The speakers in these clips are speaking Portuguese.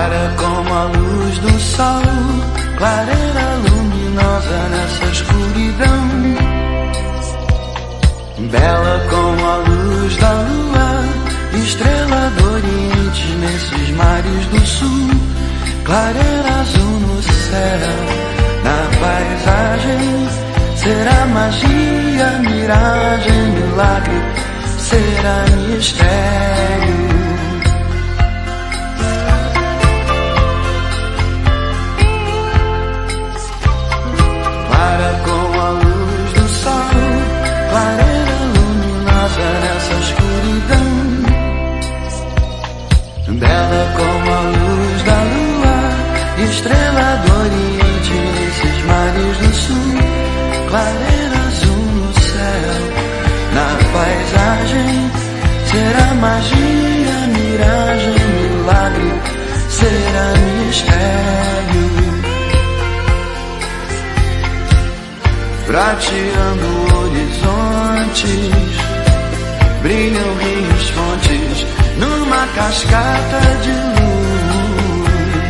clara como a luz do sol, clareira luminosa nessa escuridão, bela como a luz da lua, estrela do oriente nesses mares do sul, clareira azul no céu, na paisagem, será magia, miragem, milagre, será mistério. Clara como a luz do sol, clareira luminosa nessa escuridão, bela como a luz da lua, estrela do oriente nesses mares do sul, clareira azul no céu, na paisagem, será magia, miragem, milagre, será mistério. Prateando horizontes, brilham rios, fontes, numa cascata de luz.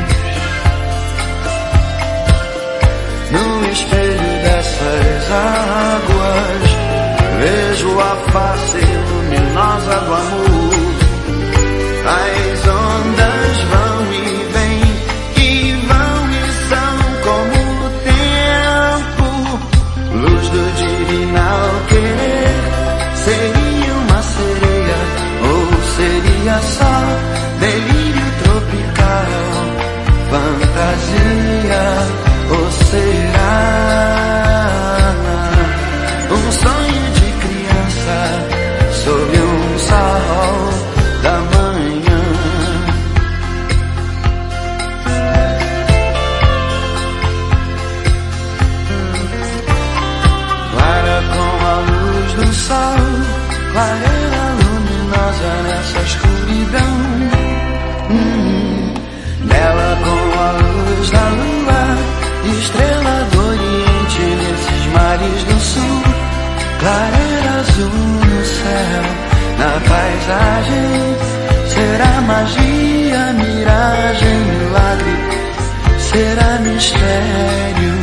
No espelho dessas águas, vejo a face luminosa do amor. As ondas vão e vêm, e vão e são como o tempo. Luz do divinal querer, seria uma sereia, ou seria só delírio tropical, fantasia, ou será um sonho de criança sob um sol da manhã? Clara como a luz do sol, clareira luminosa nessa escuridão, bela como a luz da lua, estrela do oriente nesses mares do sul, clareira azul no céu, na paisagem, será magia, miragem, milagre, será mistério.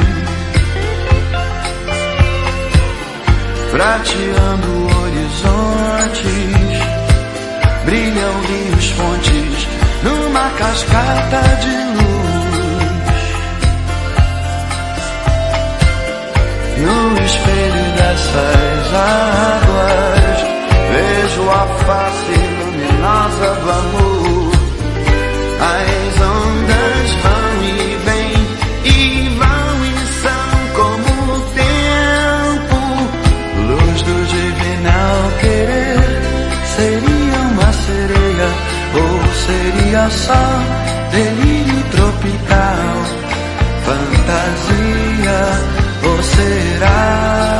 Prateando horizontes, brilham rios, fontes, numa cascata de luz. No espelho dessas águas, vejo a face luminosa do amor. As ondas vão e vêm, e vão e são como o tempo. Luz do divinal querer, seria uma sereia, ou seria só delírio tropical, fantasia, ou será